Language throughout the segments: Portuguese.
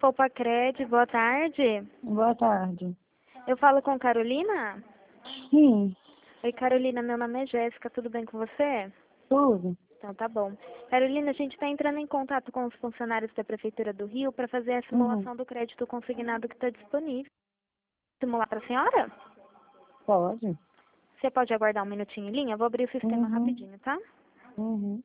Poupa Cred, boa tarde. Boa tarde. Eu falo com Carolina? Sim, Oi, Carolina, meu nome é Jéssica, tudo bem com você? tudo. Então tá bom. Carolina, a gente está entrando em contato com os funcionários da Prefeitura do Rio para fazer a simulação do crédito consignado que está disponível. Simular para a senhora? Pode. Você pode aguardar um minutinho em linha? Eu vou abrir o sistema rapidinho, tá? Uhum.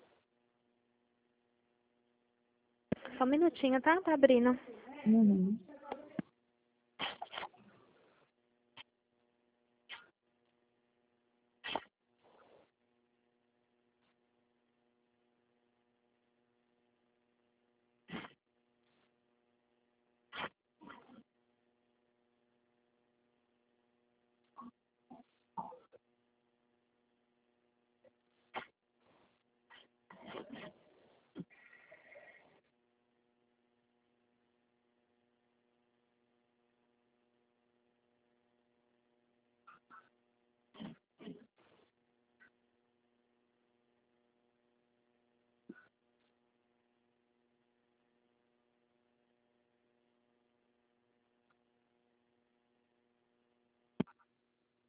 Só um minutinho, tá? Tá abrindo. Uhum.